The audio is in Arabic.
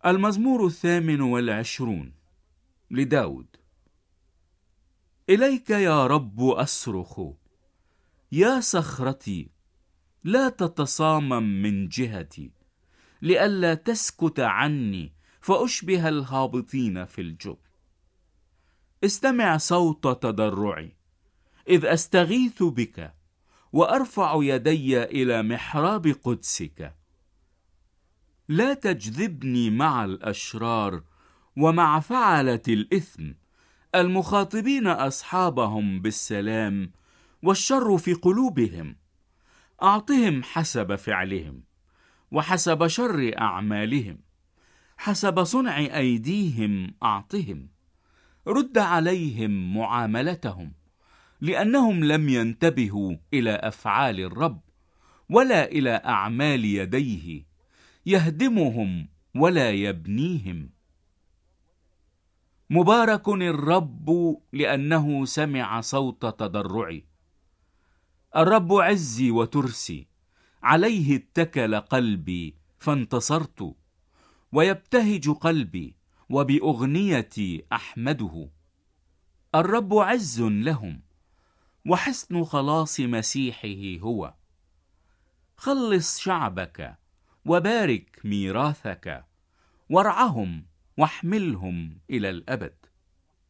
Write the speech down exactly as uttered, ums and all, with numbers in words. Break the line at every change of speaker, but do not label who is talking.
المزمور الثامن والعشرون لداود. إليك يا رب أصرخ، يا صخرتي لا تتصامم من جهتي، لئلا تسكت عني فأشبه الهابطين في الجب. استمع صوت تضرعي إذ أستغيث بك، وأرفع يدي إلى محراب قدسك. لا تجذبني مع الأشرار ومع فعلة الإثم، المخاطبين أصحابهم بالسلام والشر في قلوبهم. أعطهم حسب فعلهم وحسب شر أعمالهم، حسب صنع أيديهم أعطهم. رد عليهم معاملتهم، لأنهم لم ينتبهوا إلى أفعال الرب ولا إلى أعمال يديه، يهدمهم ولا يبنيهم. مبارك الرب لأنه سمع صوت تضرعي. الرب عزي وترسي، عليه اتكل قلبي فانتصرت. ويبتهج قلبي وبأغنيتي أحمده. الرب عز لهم وحصن خلاص مسيحه هو. خلص شعبك وبارك ميراثك، وارعهم واحملهم إلى الأبد.